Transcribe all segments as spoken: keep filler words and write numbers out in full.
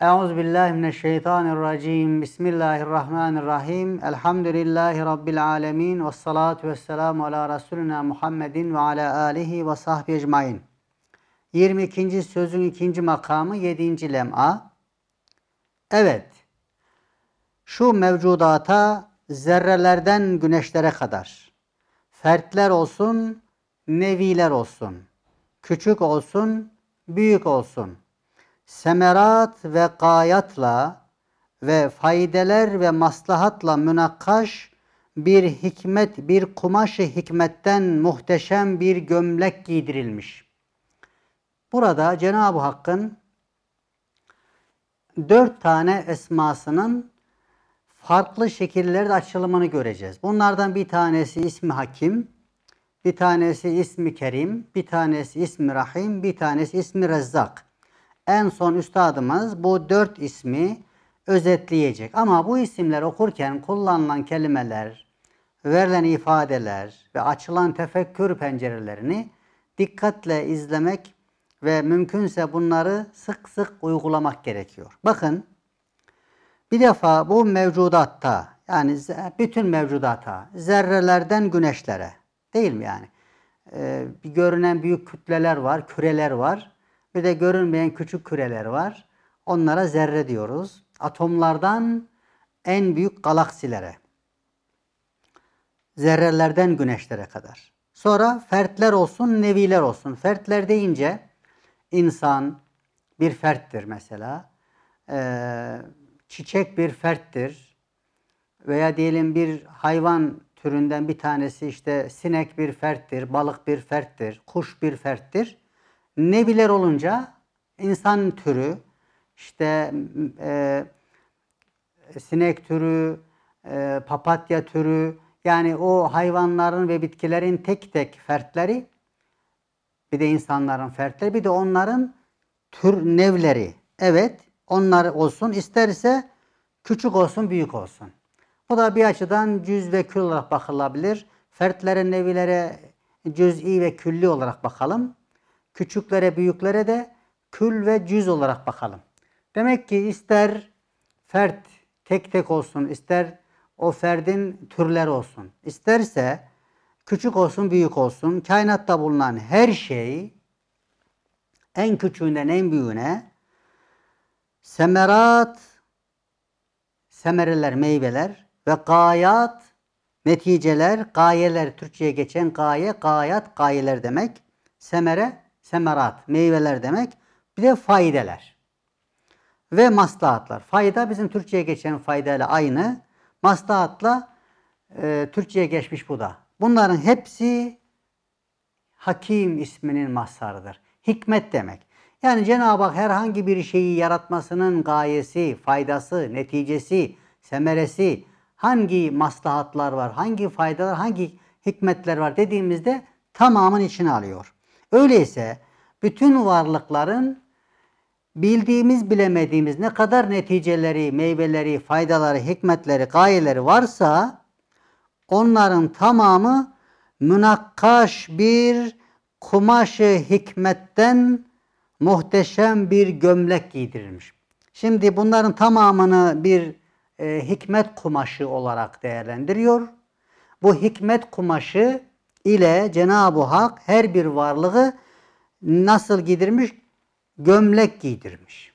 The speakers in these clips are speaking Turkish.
Euzubillahimineşşeytanirracim. Bismillahirrahmanirrahim. Elhamdülillahi Rabbil alemin. Vessalatu vesselamu ala Resulina Muhammedin ve ala alihi ve sahbihi ecmain. yirmi ikinci sözün ikinci makamı yedinci lem'a. Evet, şu mevcudata zerrelerden güneşlere kadar, fertler olsun, neviler olsun, küçük olsun, büyük olsun, semerat ve gayatla ve faydeler ve maslahatla münakkaş bir hikmet, bir kumaşı hikmetten muhteşem bir gömlek giydirilmiş. Burada Cenab-ı Hakk'ın dört tane esmasının farklı şekillerde açılımını göreceğiz. Bunlardan bir tanesi ismi Hakim, bir tanesi ismi Kerim, bir tanesi ismi Rahim, bir tanesi ismi Rezzak. En son üstadımız bu dört ismi özetleyecek. Ama bu isimler okurken kullanılan kelimeler, verilen ifadeler ve açılan tefekkür pencerelerini dikkatle izlemek ve mümkünse bunları sık sık uygulamak gerekiyor. Bakın, bir defa bu mevcudatta, yani bütün mevcudata, zerrelerden güneşlere, değil mi yani? Ee, bir görünen büyük kütleler var, küreler var. Bir de görünmeyen küçük küreler var. Onlara zerre diyoruz. Atomlardan en büyük galaksilere, zerrelerden güneşlere kadar. Sonra fertler olsun, neviler olsun. Fertler deyince insan bir ferttir mesela. Ee, çiçek bir ferttir. Veya diyelim bir hayvan türünden bir tanesi, işte sinek bir ferttir, balık bir ferttir, kuş bir ferttir. Neviler olunca insan türü, işte e, sinek türü, e, papatya türü, yani o hayvanların ve bitkilerin tek tek fertleri, bir de insanların fertleri, bir de onların tür nevleri. Evet, onlar olsun, isterse küçük olsun, büyük olsun. Bu da bir açıdan cüz ve kül olarak bakılabilir. Fertlere, nevilere cüz'i ve külli olarak bakalım. Küçüklere, büyüklere de kül ve cüz olarak bakalım. Demek ki ister fert tek tek olsun, ister o ferdin türleri olsun, isterse küçük olsun, büyük olsun, kainatta bulunan her şey, en küçüğünden en büyüğüne, semerat, semereler, meyveler ve gayat, neticeler, gayeler, Türkçe'ye geçen gaye, gayat, gayeler demek. Semere, semerat, meyveler demek. Bir de faydeler ve maslahatlar. Fayda bizim Türkçe'ye geçen faydayla aynı. Maslahatla e, Türkçe'ye geçmiş bu da. Bunların hepsi Hakim isminin mazharıdır. Hikmet demek. Yani Cenab-ı Hak herhangi bir şeyi yaratmasının gayesi, faydası, neticesi, semeresi, hangi maslahatlar var, hangi faydalar, hangi hikmetler var dediğimizde tamamını içine alıyor. Öyleyse bütün varlıkların bildiğimiz bilemediğimiz ne kadar neticeleri, meyveleri, faydaları, hikmetleri, gayeleri varsa onların tamamı münakkaş bir kumaşı hikmetten muhteşem bir gömlek giydirilmiş. Şimdi bunların tamamını bir e, hikmet kumaşı olarak değerlendiriyor. Bu hikmet kumaşı ile Cenab-ı Hak her bir varlığı nasıl giydirmiş? Gömlek giydirmiş.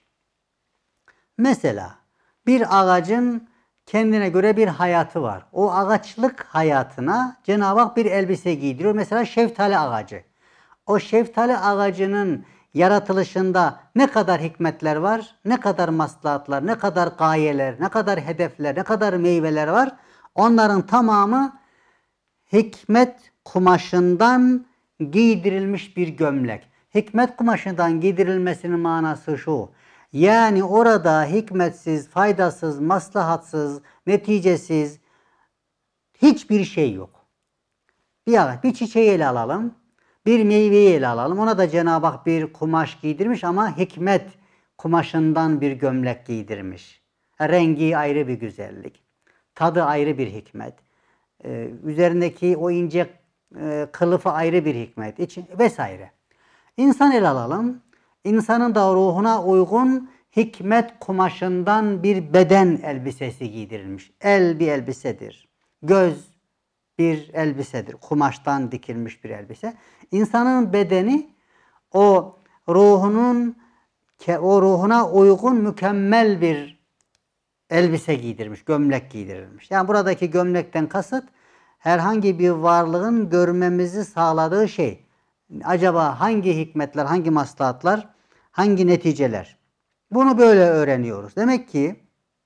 Mesela bir ağacın kendine göre bir hayatı var. O ağaçlık hayatına Cenab-ı Hak bir elbise giydiriyor. Mesela şeftali ağacı. O şeftali ağacının yaratılışında ne kadar hikmetler var, ne kadar maslahatlar, ne kadar gayeler, ne kadar hedefler, ne kadar meyveler var. Onların tamamı hikmet kumaşından giydirilmiş bir gömlek. Hikmet kumaşından giydirilmesinin manası şu: yani orada hikmetsiz, faydasız, maslahatsız, neticesiz hiçbir şey yok. Bir, bir çiçeği ele alalım, bir meyveyi ele alalım. Ona da Cenab-ı Hak bir kumaş giydirmiş ama hikmet kumaşından bir gömlek giydirmiş. Rengi ayrı bir güzellik, tadı ayrı bir hikmet, ee, üzerindeki o ince e, kılıfı ayrı bir hikmet için vesaire. İnsan ele alalım. İnsanın da ruhuna uygun hikmet kumaşından bir beden elbisesi giydirilmiş. El bir elbisedir. Göz bir elbisedir. Kumaştan dikilmiş bir elbise. İnsanın bedeni o ruhunun o ruhuna uygun mükemmel bir elbise giydirmiş, gömlek giydirilmiş. Yani buradaki gömlekten kasıt herhangi bir varlığın görmemizi sağladığı şey. Acaba hangi hikmetler, hangi maslahatlar, hangi neticeler? Bunu böyle öğreniyoruz. Demek ki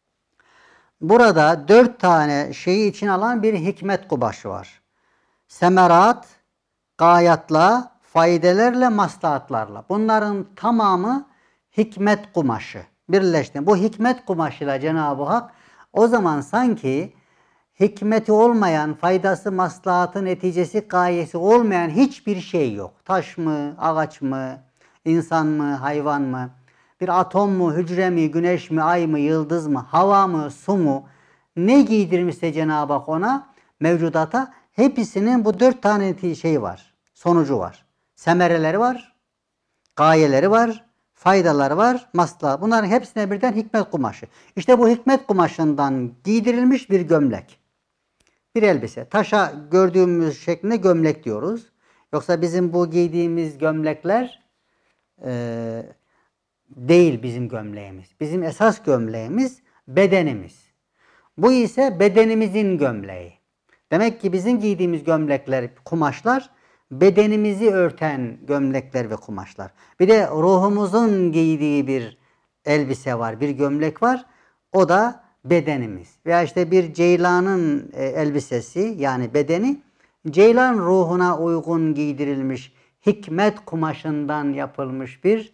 burada dört tane şeyi için alan bir hikmet kumaşı var. Semerat, gayatla, faydelerle, maslahatlarla. Bunların tamamı hikmet kumaşı. Birleşti. Bu hikmet kumaşıyla Cenab-ı Hak o zaman sanki hikmeti olmayan, faydası, maslahatı, neticesi, gayesi olmayan hiçbir şey yok. Taş mı, ağaç mı, insan mı, hayvan mı, bir atom mu, hücre mi, güneş mi, ay mı, yıldız mı, hava mı, su mu, ne giydirmişse Cenab-ı Hak ona, mevcudata, hepsinin bu dört tane şeyi var, sonucu var. Semereleri var, gayeleri var, faydaları var, maslahat. Bunların hepsine birden hikmet kumaşı. İşte bu hikmet kumaşından giydirilmiş bir gömlek. Bir elbise. Taşa gördüğümüz şeklinde gömlek diyoruz. Yoksa bizim bu giydiğimiz gömlekler e, değil bizim gömleğimiz. Bizim esas gömleğimiz bedenimiz. Bu ise bedenimizin gömleği. Demek ki bizim giydiğimiz gömlekler, kumaşlar bedenimizi örten gömlekler ve kumaşlar. Bir de ruhumuzun giydiği bir elbise var, bir gömlek var. O da bedenimiz. Veya işte bir ceylanın elbisesi yani bedeni ceylan ruhuna uygun giydirilmiş hikmet kumaşından yapılmış bir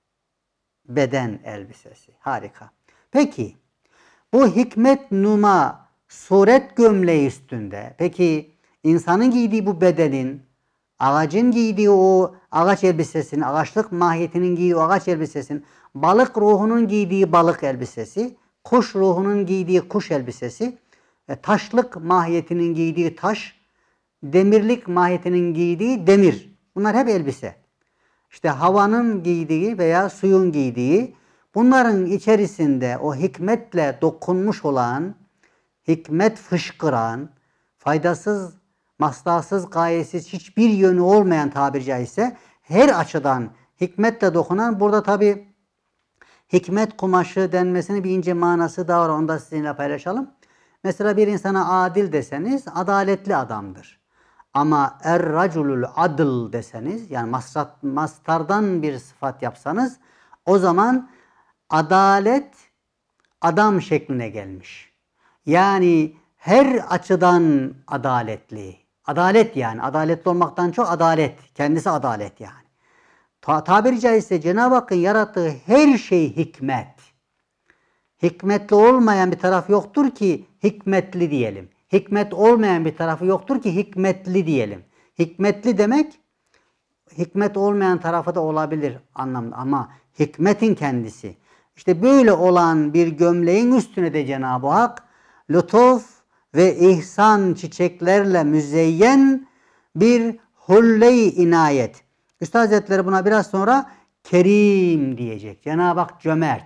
beden elbisesi. Harika. Peki bu hikmet numa suret gömleği üstünde peki insanın giydiği bu bedenin ağacın giydiği o ağaç elbisesinin, ağaçlık mahiyetinin giydiği o ağaç elbisesinin, balık ruhunun giydiği balık elbisesi, kuş ruhunun giydiği kuş elbisesi, taşlık mahiyetinin giydiği taş, demirlik mahiyetinin giydiği demir. Bunlar hep elbise. İşte havanın giydiği veya suyun giydiği, bunların içerisinde o hikmetle dokunmuş olan, hikmet fışkıran, faydasız, maslahatsız, gayesiz, hiçbir yönü olmayan tabiri caizse her açıdan hikmetle dokunan, burada tabi hikmet kumaşı denmesinin bir ince manası daha var. Onu da sizinle paylaşalım. Mesela bir insana adil deseniz adaletli adamdır. Ama er-raculul adıl deseniz yani masrat, mastardan bir sıfat yapsanız o zaman adalet adam şekline gelmiş. Yani her açıdan adaletli. Adalet yani. Adaletli olmaktan çok adalet. Kendisi adalet yani. Ta tabiri caizse Cenab-ı Hakk'ın yarattığı her şey hikmet. Hikmetli olmayan bir taraf yoktur ki hikmetli diyelim. Hikmet olmayan bir tarafı yoktur ki hikmetli diyelim. Hikmetli demek hikmet olmayan tarafı da olabilir anlamda ama hikmetin kendisi. İşte böyle olan bir gömleğin üstüne de Cenab-ı Hak lütuf ve ihsan çiçeklerle müzeyyen bir hulle-i inayet. Üstad Hazretleri buna biraz sonra kerim diyecek. Cenab-ı Hak cömert.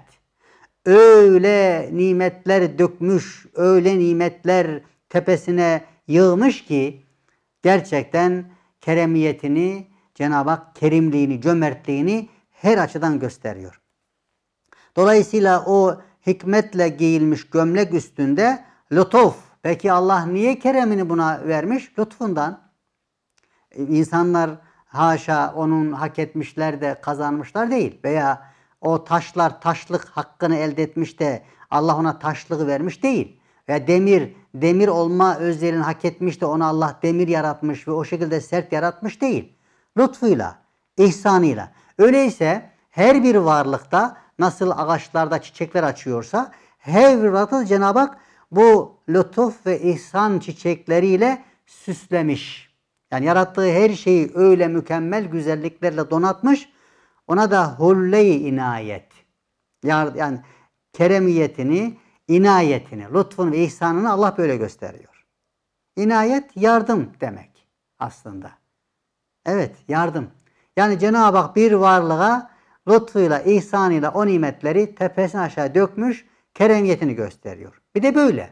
Öyle nimetler dökmüş, öyle nimetler tepesine yığmış ki gerçekten keremiyetini, Cenab-ı Hak kerimliğini, cömertliğini her açıdan gösteriyor. Dolayısıyla o hikmetle giyilmiş gömlek üstünde lütuf. Peki Allah niye keremini buna vermiş? Lütfundan. İnsanlar haşa onun hak etmişler de kazanmışlar değil. Veya o taşlar taşlık hakkını elde etmiş de Allah ona taşlığı vermiş değil. Veya demir, demir olma özelliğini hak etmiş de ona Allah demir yaratmış ve o şekilde sert yaratmış değil. Lütfuyla, ihsanıyla. Öyleyse her bir varlıkta nasıl ağaçlarda çiçekler açıyorsa her bir varlıkta Cenab-ı Hak bu lütuf ve ihsan çiçekleriyle süslemiş. Yani yarattığı her şeyi öyle mükemmel güzelliklerle donatmış. Ona da hulle-i inayet. Yani keremiyetini, inayetini, lütfunu ve ihsanını Allah böyle gösteriyor. İnayet yardım demek aslında. Evet, yardım. Yani Cenab-ı Hak bir varlığa lütfuyla, ihsanıyla o nimetleri tepesine aşağı dökmüş, keremiyetini gösteriyor. Bir de böyle.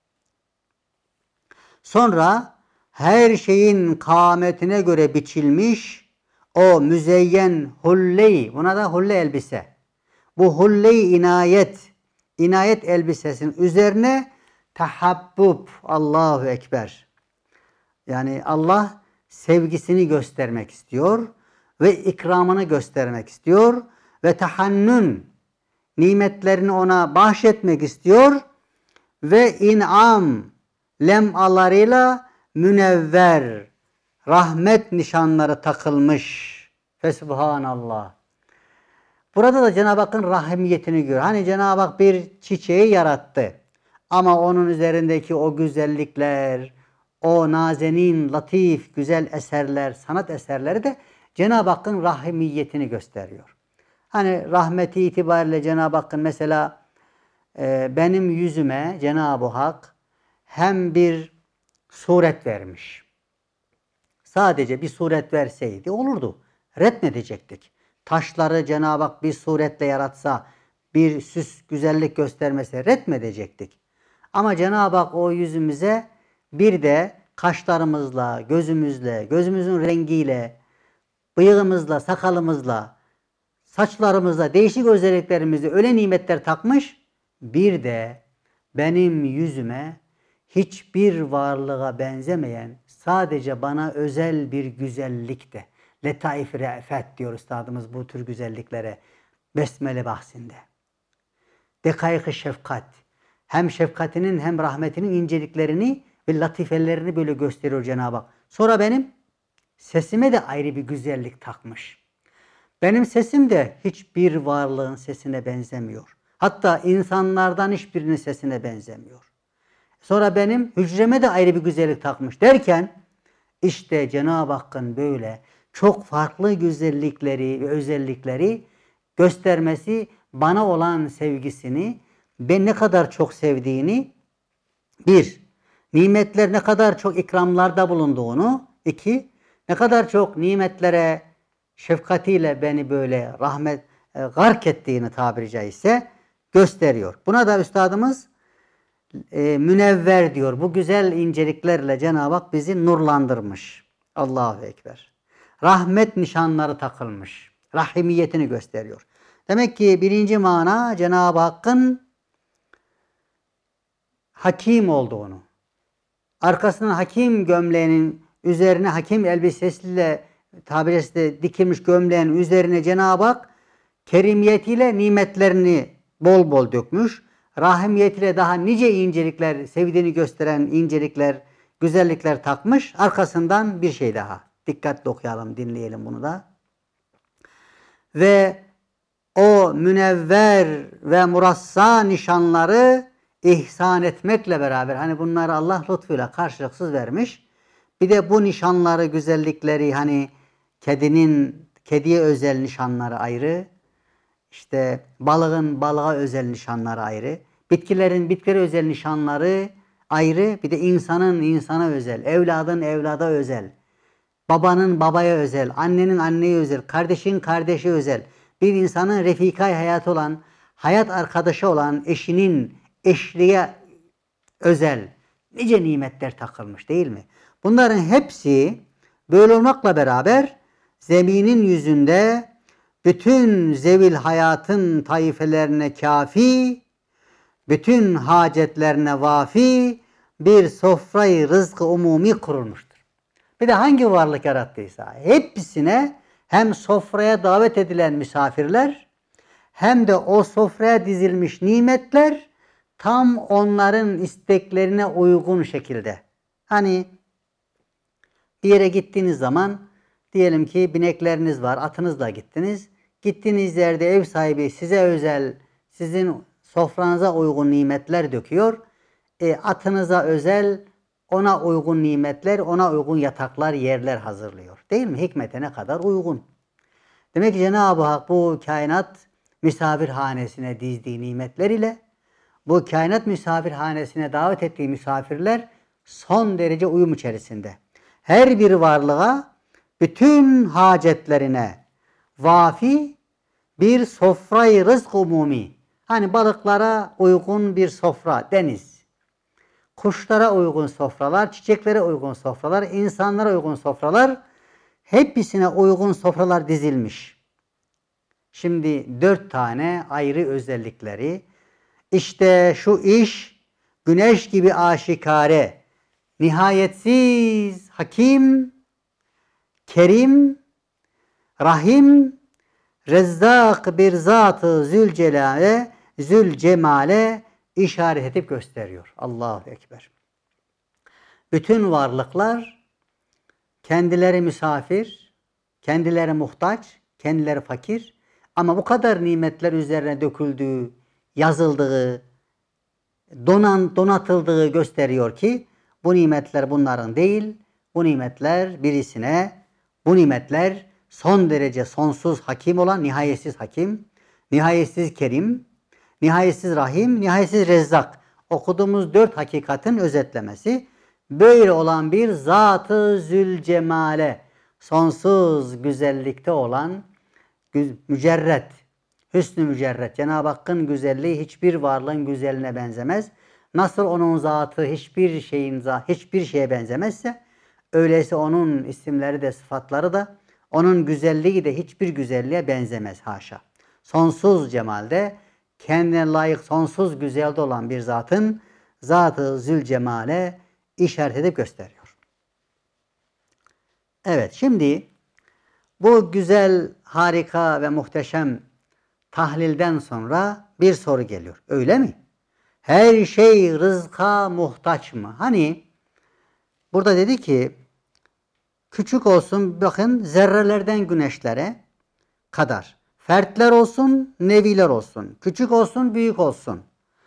Sonra her şeyin kâmetine göre biçilmiş o müzeyyen hulle-i, buna da hulle elbise. Bu hulle-i inayet, inayet elbisesinin üzerine tahabbub, Allahu Ekber. Yani Allah sevgisini göstermek istiyor ve ikramını göstermek istiyor ve tahannün, nimetlerini ona bahşetmek istiyor ve in'am lemalarıyla münevver, rahmet nişanları takılmış. Fesubhanallah. Burada da Cenab-ı Hakk'ın rahimiyetini görüyor. Hani Cenab-ı Hak bir çiçeği yarattı. Ama onun üzerindeki o güzellikler, o nazenin, latif, güzel eserler, sanat eserleri de Cenab-ı Hakk'ın rahimiyetini gösteriyor. Hani rahmeti itibariyle Cenab-ı Hakk'ın mesela e, benim yüzüme Cenab-ı Hak hem bir suret vermiş. Sadece bir suret verseydi olurdu. Retmedecektik. Taşları Cenab-ı Hak bir suretle yaratsa, bir süs, güzellik göstermese retmedecektik. Ama Cenab-ı Hak o yüzümüze bir de kaşlarımızla, gözümüzle, gözümüzün rengiyle, bıyığımızla, sakalımızla, saçlarımızla, değişik özelliklerimizle öyle nimetler takmış. Bir de benim yüzüme hiçbir varlığa benzemeyen, sadece bana özel bir güzellik de. Letaif-i re'fet diyor üstadımız bu tür güzelliklere. Besmele bahsinde. Dekayık-ı şefkat. Hem şefkatinin hem rahmetinin inceliklerini ve latifelerini böyle gösteriyor Cenab-ı Hak. Sonra benim sesime de ayrı bir güzellik takmış. Benim sesim de hiçbir varlığın sesine benzemiyor. Hatta insanlardan hiçbirinin sesine benzemiyor. Sonra benim hücreme de ayrı bir güzellik takmış derken işte Cenab-ı Hakk'ın böyle çok farklı güzellikleri ve özellikleri göstermesi, bana olan sevgisini, ben ne kadar çok sevdiğini, bir, nimetler ne kadar çok ikramlarda bulunduğunu, iki, ne kadar çok nimetlere şefkatiyle beni böyle rahmet e, gark ettiğini tabiri caizse gösteriyor. Buna da üstadımız e, münevver diyor. Bu güzel inceliklerle Cenab-ı Hak bizi nurlandırmış. Allahu Ekber. Rahmet nişanları takılmış. Rahimiyetini gösteriyor. Demek ki birinci mana Cenab-ı Hakk'ın hakim olduğunu. Arkasından hakim gömleğinin üzerine hakim elbisesiyle tabiri caizse dikilmiş gömleğin üzerine Cenab-ı Hak kerimiyetiyle nimetlerini bol bol dökmüş. Rahimiyetiyle daha nice incelikler, sevdiğini gösteren incelikler, güzellikler takmış. Arkasından bir şey daha. Dikkatli okuyalım, dinleyelim bunu da. Ve o münevver ve murassa nişanları ihsan etmekle beraber, hani bunları Allah lütfuyla karşılıksız vermiş. Bir de bu nişanları, güzellikleri, hani kedinin, kediye özel nişanları ayrı, işte balığın balığa özel nişanları ayrı, bitkilerin bitkilere özel nişanları ayrı, bir de insanın insana özel, evladın evlada özel, babanın babaya özel, annenin anneye özel, kardeşin kardeşe özel, bir insanın refikay hayatı olan, hayat arkadaşı olan eşinin eşliğe özel nice nimetler takılmış değil mi? Bunların hepsi böyle olmakla beraber zeminin yüzünde bütün zevil hayatın taifelerine kafi, bütün hacetlerine vafi bir sofrayı rızkı umumi kurulmuştur. Bir de hangi varlık yarattıysa hepsine hem sofraya davet edilen misafirler hem de o sofraya dizilmiş nimetler tam onların isteklerine uygun şekilde. Hani bir yere gittiğiniz zaman diyelim ki binekleriniz var, atınızla gittiniz. Gittiğiniz yerde ev sahibi size özel, sizin sofranıza uygun nimetler döküyor. E, atınıza özel, ona uygun nimetler, ona uygun yataklar, yerler hazırlıyor. Değil mi? Hikmete ne kadar uygun. Demek ki Cenab-ı Hak bu kainat misafirhanesine dizdiği nimetler ile bu kainat misafirhanesine davet ettiği misafirler son derece uyum içerisinde. Her bir varlığa bütün hacetlerine vafi, bir sofrayı rızk umumi. Hani balıklara uygun bir sofra, deniz. Kuşlara uygun sofralar, çiçeklere uygun sofralar, insanlara uygun sofralar, hepsine uygun sofralar dizilmiş. Şimdi dört tane ayrı özellikleri. İşte şu iş güneş gibi aşikare, nihayetsiz hakim, kerim, rahim, rezzak bir zatı zülcelale, zülcemale işaret edip gösteriyor. Allahu Ekber. Bütün varlıklar kendileri misafir, kendileri muhtaç, kendileri fakir ama bu kadar nimetler üzerine döküldüğü, yazıldığı, donan, donatıldığı gösteriyor ki bu nimetler bunların değil, bu nimetler birisine, bu nimetler son derece sonsuz hakim olan nihayetsiz hakim, nihayetsiz kerim, nihayetsiz rahim, nihayetsiz rezzak. Okuduğumuz dört hakikatin özetlemesi. Böyle olan bir Zat-ı Zülcemale, sonsuz güzellikte olan mücerret, hüsnü mücerret. Cenab-ı Hakk'ın güzelliği hiçbir varlığın güzelliğine benzemez. Nasıl onun zatı hiçbir şeyin hiçbir şeye benzemezse, öyleyse onun isimleri de sıfatları da, onun güzelliği de hiçbir güzelliğe benzemez haşa. Sonsuz cemalde, kendine layık sonsuz güzelde olan bir zatın Zat-ı Zülcemal'e işaret edip gösteriyor. Evet, şimdi bu güzel, harika ve muhteşem tahlilden sonra bir soru geliyor. Öyle mi? Her şey rızka muhtaç mı? Hani burada dedi ki küçük olsun, bakın zerrelerden güneşlere kadar. Fertler olsun, neviler olsun. Küçük olsun, büyük olsun.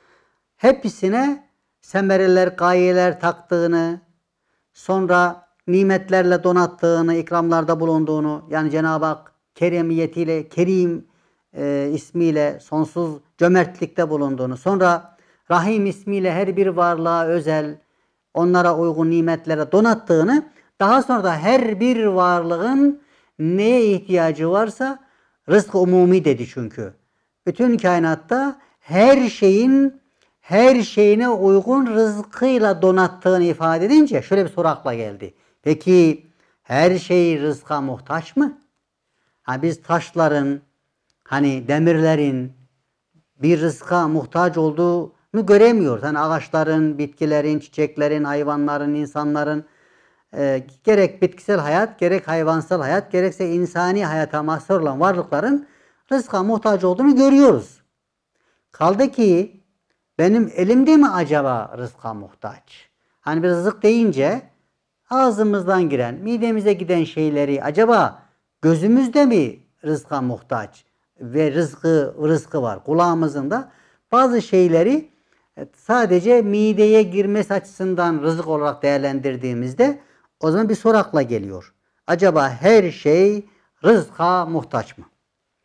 Hepsine semereler, gayeler taktığını, sonra nimetlerle donattığını, ikramlarda bulunduğunu, yani Cenab-ı Hak kerimiyetiyle, Kerim e, ismiyle sonsuz cömertlikte bulunduğunu, sonra Rahim ismiyle her bir varlığa özel, onlara uygun nimetlere donattığını, daha sonra da her bir varlığın neye ihtiyacı varsa, rızk umumi dedi çünkü. Bütün kainatta her şeyin her şeyine uygun rızkıyla donattığını ifade edince şöyle bir soru akla geldi. Peki her şey rızka muhtaç mı? Ha, biz taşların, hani demirlerin bir rızka muhtaç olduğunu göremiyoruz. Hani ağaçların, bitkilerin, çiçeklerin, hayvanların, insanların e, gerek bitkisel hayat, gerek hayvansal hayat, gerekse insani hayata mahsur olan varlıkların rızka muhtaç olduğunu görüyoruz. Kaldı ki benim elimde mi acaba rızka muhtaç? Hani bir rızık deyince ağzımızdan giren, midemize giden şeyleri acaba gözümüzde mi rızka muhtaç ve rızkı rızkı var kulağımızın da, bazı şeyleri sadece mideye girmesi açısından rızık olarak değerlendirdiğimizde o zaman bir soru akla geliyor. Acaba her şey rızka muhtaç mı?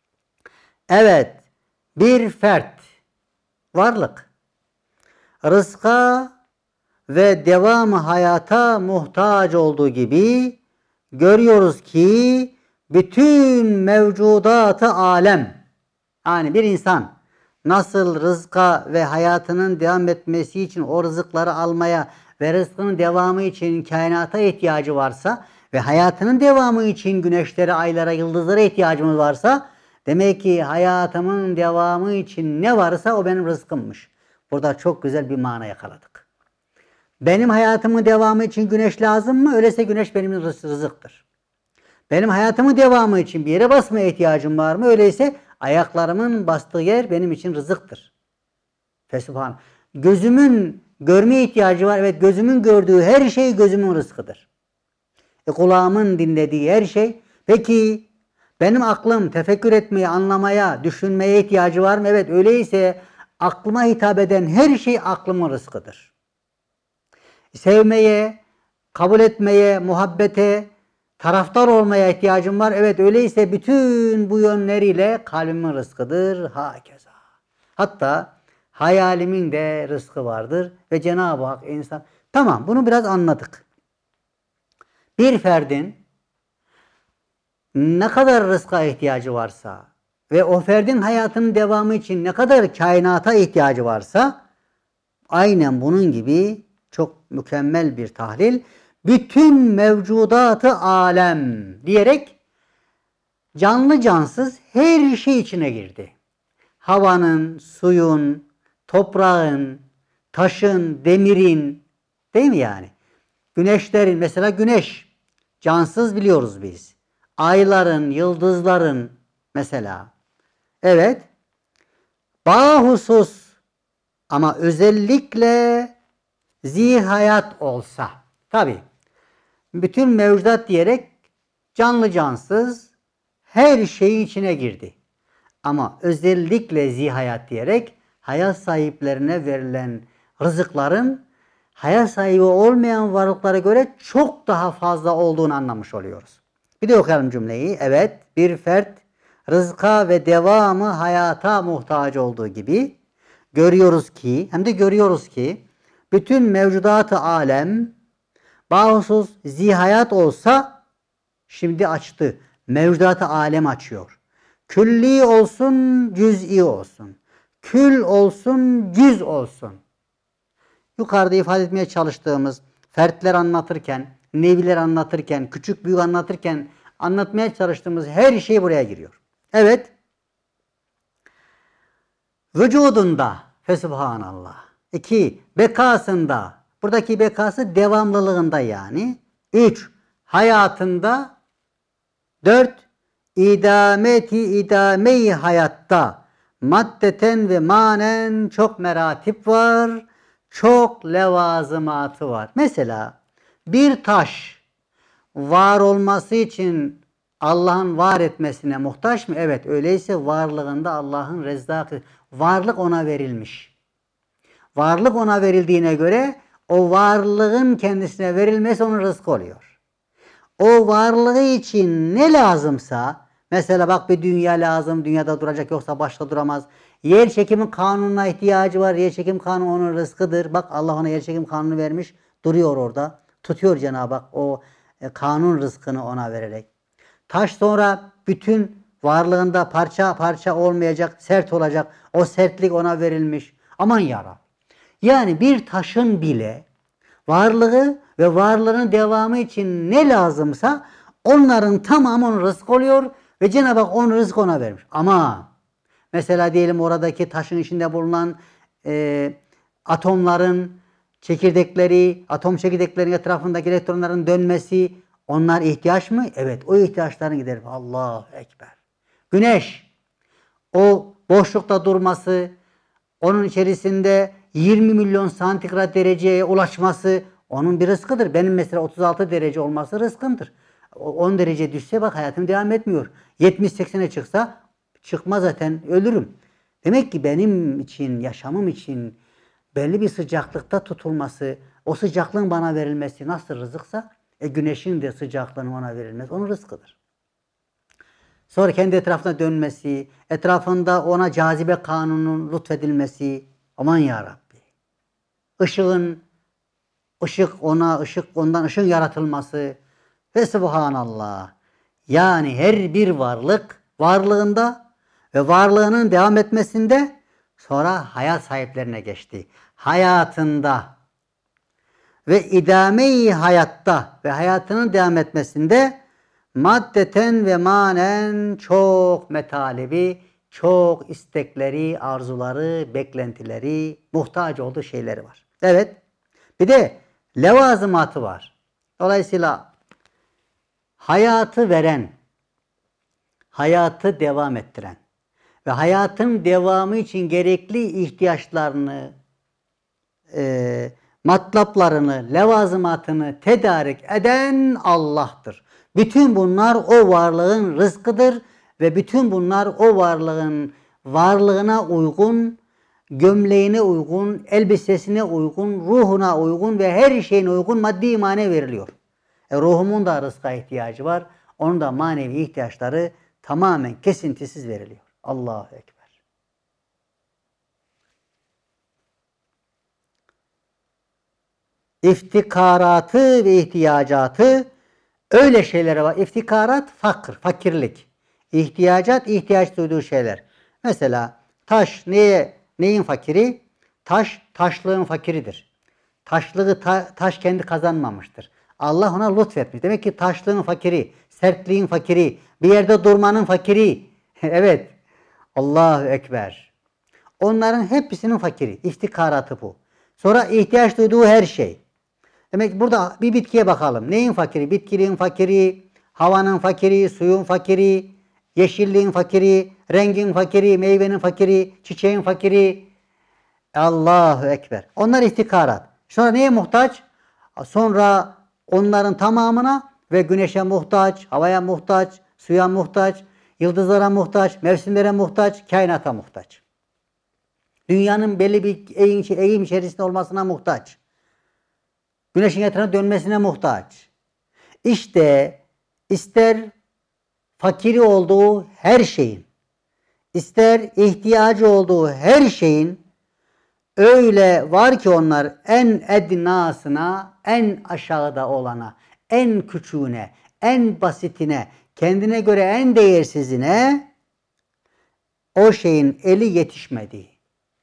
Evet, bir fert, varlık, rızka ve devam hayata muhtaç olduğu gibi görüyoruz ki bütün mevcudat-ı alem, yani bir insan nasıl rızka ve hayatının devam etmesi için o rızıkları almaya ve rızkının devamı için kainata ihtiyacı varsa ve hayatının devamı için güneşlere, aylara, yıldızlara ihtiyacımız varsa, demek ki hayatımın devamı için ne varsa o benim rızkımmış. Burada çok güzel bir mana yakaladık. Benim hayatımın devamı için güneş lazım mı? Öyleyse güneş benim rızıktır. Benim hayatımın devamı için bir yere basmaya ihtiyacım var mı? Öyleyse ayaklarımın bastığı yer benim için rızıktır. Fesubhan. Gözümün görmeye ihtiyacı var. Evet, gözümün gördüğü her şey gözümün rızkıdır. E, kulağımın dinlediği her şey. Peki benim aklım tefekkür etmeye, anlamaya, düşünmeye ihtiyacı var mı? Evet, öyleyse aklıma hitap eden her şey aklımın rızkıdır. Sevmeye, kabul etmeye, muhabbete, taraftar olmaya ihtiyacım var. Evet, öyleyse bütün bu yönleriyle kalbimin rızkıdır. Hakeza. Hatta hayalimin de rızkı vardır ve Cenab-ı Hak insan... Tamam, bunu biraz anladık. Bir ferdin ne kadar rızka ihtiyacı varsa ve o ferdin hayatının devamı için ne kadar kainata ihtiyacı varsa aynen bunun gibi çok mükemmel bir tahlil. Bütün mevcudatı alem diyerek canlı cansız her şey içine girdi. Havanın, suyun, toprağın, taşın, demirin, değil mi yani? Güneşlerin, mesela güneş cansız biliyoruz biz. Ayların, yıldızların mesela. Evet. Bahusus ama özellikle zihayat olsa. Tabi. Bütün mevcudat diyerek canlı cansız her şeyin içine girdi. Ama özellikle zihayat diyerek hayat sahiplerine verilen rızıkların hayat sahibi olmayan varlıklara göre çok daha fazla olduğunu anlamış oluyoruz. Bir de okuyalım cümleyi. Evet, bir fert rızka ve devamı hayata muhtaç olduğu gibi görüyoruz ki, hem de görüyoruz ki bütün mevcudat-ı alem bahusuz zihayat olsa, şimdi açtı. Mevcudat-ı alem açıyor. Külli olsun, cüz'i olsun. Kül olsun, cüz olsun. Yukarıda ifade etmeye çalıştığımız fertler anlatırken, neviler anlatırken, küçük büyük anlatırken anlatmaya çalıştığımız her şey buraya giriyor. Evet. Vücudunda, fesubhanallah. İki, bekasında. Buradaki bekası devamlılığında yani. Üç, hayatında. Dört, idameti idame-i hayatta. Maddeten ve manen çok meratip var. Çok levazımatı var. Mesela bir taş var olması için Allah'ın var etmesine muhtaç mı? Evet, öyleyse varlığında Allah'ın rezzakı, varlık ona verilmiş. Varlık ona verildiğine göre o varlığın kendisine verilmesi onun rızkı oluyor. O varlığı için ne lazımsa, mesela bak bir dünya lazım, dünyada duracak yoksa başta duramaz. Yer çekimi kanununa ihtiyacı var, yer çekim kanunu onun rızkıdır. Bak Allah ona yer çekim kanunu vermiş, duruyor orada. Tutuyor Cenab-ı Hak o e, kanun rızkını ona vererek. Taş sonra bütün varlığında parça parça olmayacak, sert olacak. O sertlik ona verilmiş. Aman yarabbim. Yani bir taşın bile varlığı ve varlığın devamı için ne lazımsa onların tamamı onun rızkı oluyor ve Cenab-ı Hak onun rızkı ona vermiş. Ama mesela diyelim oradaki taşın içinde bulunan e, atomların çekirdekleri, atom çekirdeklerinin etrafındaki elektronların dönmesi, onlar ihtiyaç mı? Evet, o ihtiyaçlarını giderir. Allahu Ekber. Güneş, o boşlukta durması, onun içerisinde yirmi milyon santigrat dereceye ulaşması onun bir rızkıdır. Benim mesela otuz altı derece olması rızkımdır. on derece düşse bak hayatım devam etmiyor. yetmiş seksene çıksa çıkma zaten ölürüm. Demek ki benim için, yaşamım için belli bir sıcaklıkta tutulması, o sıcaklığın bana verilmesi nasıl rızıksa e, güneşin de sıcaklığının ona verilmesi onun rızkıdır. Sonra kendi etrafına dönmesi, etrafında ona cazibe kanununun lütfedilmesi, aman ya Rabbi. Işığın, ışık ona, ışık ondan ışık yaratılması ve subhanallah. Yani her bir varlık varlığında ve varlığının devam etmesinde sonra hayat sahiplerine geçti. Hayatında ve idame-i hayatta ve hayatının devam etmesinde maddeten ve manen çok metalibi, çok istekleri, arzuları, beklentileri, muhtaç olduğu şeyleri var. Evet. Bir de levazımatı var. Dolayısıyla hayatı veren, hayatı devam ettiren ve hayatın devamı için gerekli ihtiyaçlarını, e, matlaplarını, levazımatını tedarik eden Allah'tır. Bütün bunlar o varlığın rızkıdır ve bütün bunlar o varlığın varlığına uygun, gömleğine uygun, elbisesine uygun, ruhuna uygun ve her şeyine uygun maddi manevi veriliyor. E, ruhumun da rızka ihtiyacı var. Onun da manevi ihtiyaçları tamamen kesintisiz veriliyor. Allahu Ekber. İftikaratı ve ihtiyacatı öyle şeylere var. İftikarat fakir, fakirlik. İhtiyacat, ihtiyaç duyduğu şeyler. Mesela taş neye, neyin fakiri? Taş, taşlığın fakiridir. Taşlığı ta, taş kendi kazanmamıştır. Allah ona lütfetmiş. Demek ki taşlığın fakiri, sertliğin fakiri, bir yerde durmanın fakiri. Evet. Allahu Ekber. Onların hepsinin fakiri. İftikaratı bu. Sonra ihtiyaç duyduğu her şey. Demek ki burada bir bitkiye bakalım. Neyin fakiri? Bitkiliğin fakiri, havanın fakiri, suyun fakiri, yeşilliğin fakiri, rengin fakiri, meyvenin fakiri, çiçeğin fakiri. Allahu Ekber. Onlar iftikarat. Sonra neye muhtaç? Sonra onların tamamına ve güneşe muhtaç, havaya muhtaç, suya muhtaç, yıldızlara muhtaç, mevsimlere muhtaç, kainata muhtaç. Dünyanın belli bir eğim, eğim içerisinde olmasına muhtaç. Güneşin etrafına dönmesine muhtaç. İşte ister fakiri olduğu her şeyin, ister ihtiyacı olduğu her şeyin öyle var ki onlar en ednasına, en aşağıda olana, en küçüğüne, en basitine, kendine göre en değersizine o şeyin eli yetişmediği.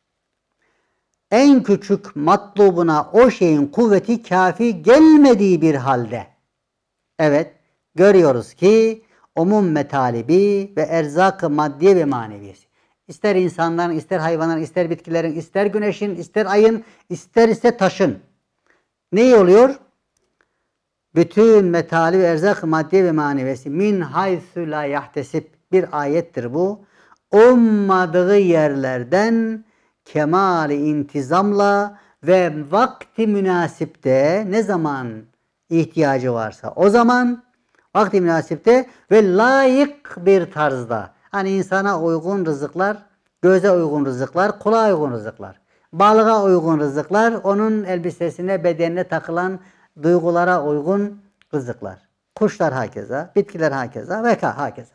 En küçük matlubuna o şeyin kuvveti kafi gelmediği bir halde. Evet, görüyoruz ki umum metalibi ve erzak-ı maddiye ve maneviyesi. İster insanların, ister hayvanların, ister bitkilerin, ister güneşin, ister ayın, ister ise taşın. Ne oluyor? Bütün metali ve erzak-ı maddiye ve maneviyesi min haythu la yahtesib bir ayettir bu. Ummadığı yerlerden kemali intizamla ve vakti münasipte ne zaman ihtiyacı varsa o zaman vakti münasipte ve layık bir tarzda hani insana uygun rızıklar, göze uygun rızıklar, kulağa uygun rızıklar, balığa uygun rızıklar, onun elbisesine, bedenine takılan duygulara uygun rızıklar. Kuşlar hakeza, bitkiler hakeza ve hakeza.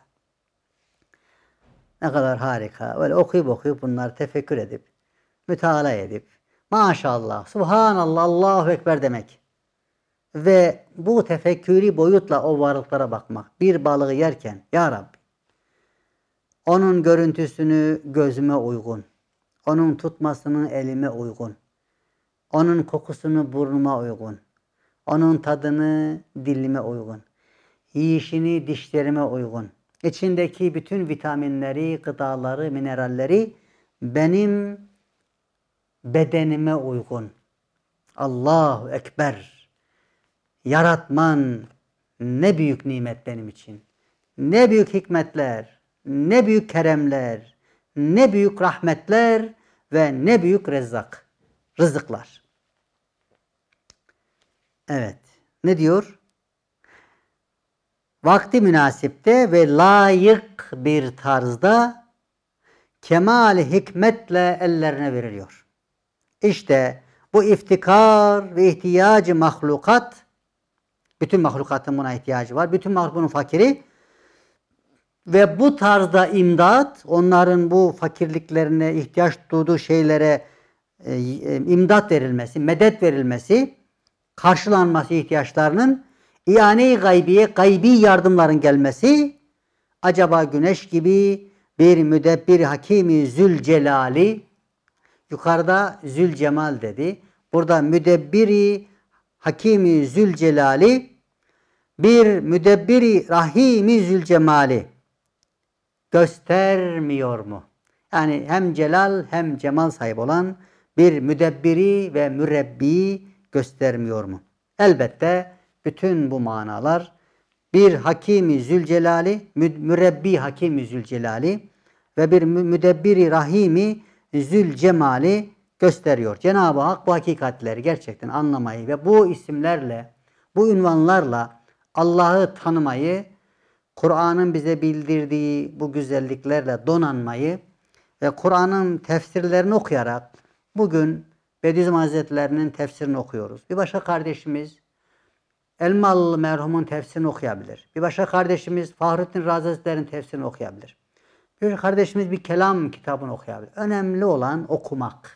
Ne kadar harika. Böyle okuyup okuyup bunları tefekkür edip, müteala edip, maşallah, subhanallah, Allahu Ekber demek. Ve bu tefekkürü boyutla o varlıklara bakmak. Bir balığı yerken, Ya Rabbi, onun görüntüsünü gözüme uygun, onun tutmasını elime uygun, onun kokusunu burnuma uygun, onun tadını dilime uygun, yiyişini dişlerime uygun, içindeki bütün vitaminleri, gıdaları, mineralleri benim bedenime uygun. Allahu Ekber. Yaratman ne büyük nimet benim için. Ne büyük hikmetler, ne büyük keremler, ne büyük rahmetler ve ne büyük rezzak, rızıklar. Evet. Ne diyor? Vakti münasipte ve layık bir tarzda kemal hikmetle ellerine veriliyor. İşte bu iftikar ve ihtiyacı mahlukat, bütün mahlukatın buna ihtiyacı var. Bütün mahlukatın fakiri ve bu tarzda imdat, onların bu fakirliklerine, ihtiyaç duyduğu şeylere e, imdat verilmesi, medet verilmesi, karşılanması ihtiyaçlarının, İane-i gaybiye, gaybi yardımların gelmesi, acaba güneş gibi bir müdebbir hakimi zülcelali, yukarıda zülcemal dedi, burada müdebbiri hakimi zülcelali, bir müdebbiri rahimi zülcemali göstermiyor mu? Yani hem celal hem cemal sahibi olan bir müdebbiri ve mürebbi göstermiyor mu? Elbette bütün bu manalar bir Hakimi Zülcelali, mürebbi Hakimi Zülcelali ve bir müdebbiri Rahimi Zülcemali gösteriyor. Cenab-ı Hak bu hakikatleri gerçekten anlamayı ve bu isimlerle, bu ünvanlarla Allah'ı tanımayı, Kur'an'ın bize bildirdiği bu güzelliklerle donanmayı ve Kur'an'ın tefsirlerini okuyarak bugün Bediüzzaman Hazretleri'nin tefsirini okuyoruz. Bir başka kardeşimiz Elmalı merhumun tefsirini okuyabilir. Bir başka kardeşimiz Fahrettin Razi Hazretleri'nin tefsirini okuyabilir. Bir kardeşimiz bir kelam kitabını okuyabilir. Önemli olan okumak.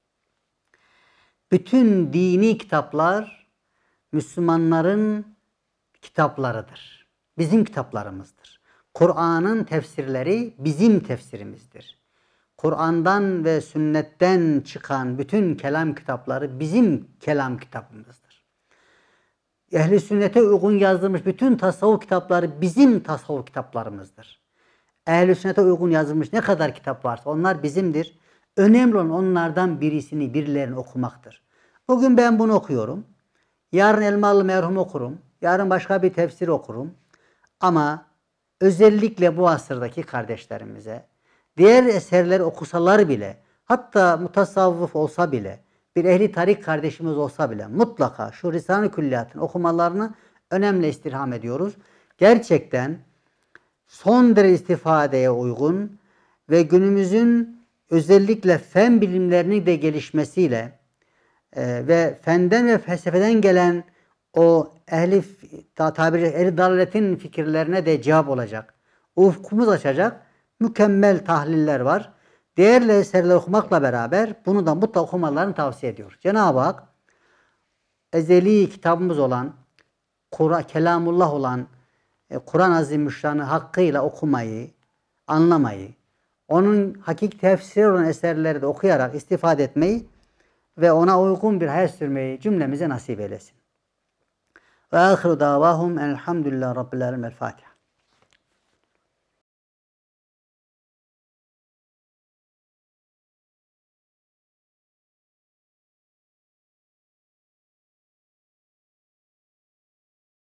Bütün dini kitaplar Müslümanların kitaplarıdır. Bizim kitaplarımızdır. Kur'an'ın tefsirleri bizim tefsirimizdir. Kur'an'dan ve sünnetten çıkan bütün kelam kitapları bizim kelam kitabımızdır. Ehli sünnete uygun yazılmış bütün tasavvuf kitapları bizim tasavvuf kitaplarımızdır. Ehl-i sünnete uygun yazılmış ne kadar kitap varsa onlar bizimdir. Önemli olan onlardan birisini, birilerini okumaktır. Bugün ben bunu okuyorum. Yarın Elmalı merhum okurum. Yarın başka bir tefsir okurum. Ama özellikle bu asırdaki kardeşlerimize diğer eserleri okusalar bile, hatta mutasavvıf olsa bile, bir ehli tarik kardeşimiz olsa bile mutlaka şu Risale-i Külliyat'ın okumalarını önemli istirham ediyoruz. Gerçekten son derece istifadeye uygun ve günümüzün özellikle fen bilimlerinin de gelişmesiyle e, ve fenden ve felsefeden gelen o ehli tabiri ehli dalaletin fikirlerine de cevap olacak. Ufkumuz açacak mükemmel tahliller var. Değerli eserler okumakla beraber bunu da mutlaka okumalarını tavsiye ediyoruz. Cenab-ı Hak ezeli kitabımız olan, Kur'an, kelamullah olan Kur'an-ı Azimüşşan'ı hakkıyla okumayı, anlamayı, onun hakiki tefsiri olan eserleri de okuyarak istifade etmeyi ve ona uygun bir hayat sürmeyi cümlemize nasip eylesin. Ve ahiru davahum elhamdülillah rabbil alemin. El Fatiha.